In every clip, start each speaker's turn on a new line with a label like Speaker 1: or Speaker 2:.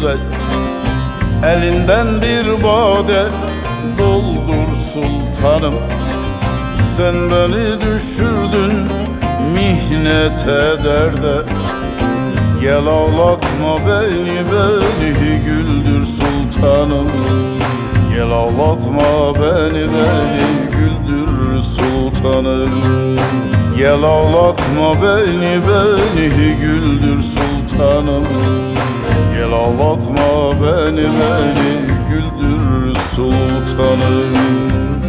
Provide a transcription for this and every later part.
Speaker 1: güzel. Elinden bir bade doldur sultanım. Sen beni düşürdün mihnete derde. Gel ağlatma beni, beni güldür sultanım. Gel ağlatma beni, beni güldür sultanım. Gel ağlatma beni, beni güldür sultanım. Gel ağlatma beni, beni güldür sultanım.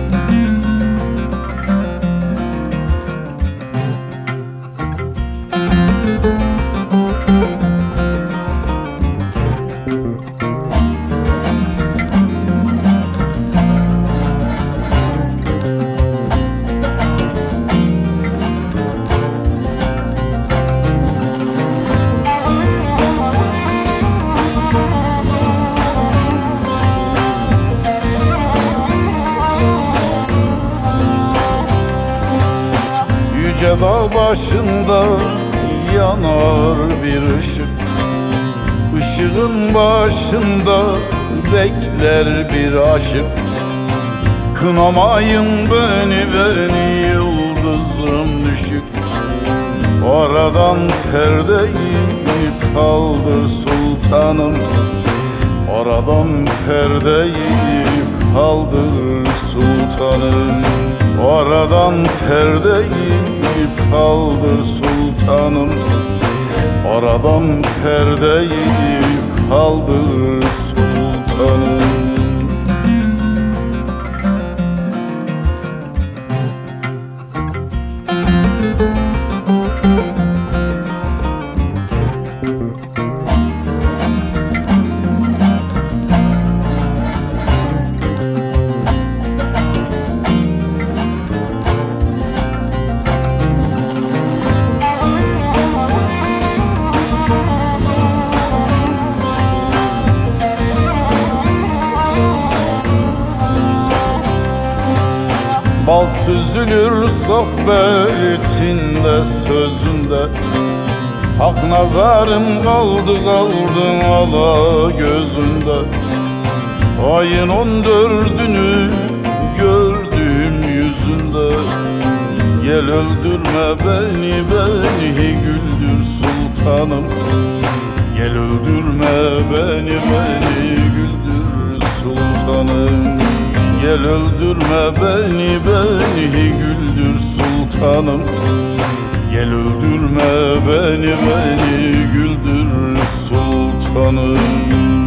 Speaker 1: Yüce dağ başında yanar bir ışık. Işığın başında bekler bir aşık. Kınamayın beni, beni yıldızım düşük. Oradan perdeyi kaldır sultanım. Oradan perdeyi kaldır sultanım. Oradan perdeyi kaldır sultanım. Oradan perdeyi kaldır sultanım. Bal süzülür sohbetinde sözünde. Hak nazarım kaldı kaldı ala gözünde. Ayın 14'ünü gördüm yüzünde. Gel öldürme beni, beni güldür sultanım. Gel öldürme beni, beni güldür sultanım. Gel öldürme beni, beni güldür sultanım. Gel öldürme beni, beni güldür sultanım.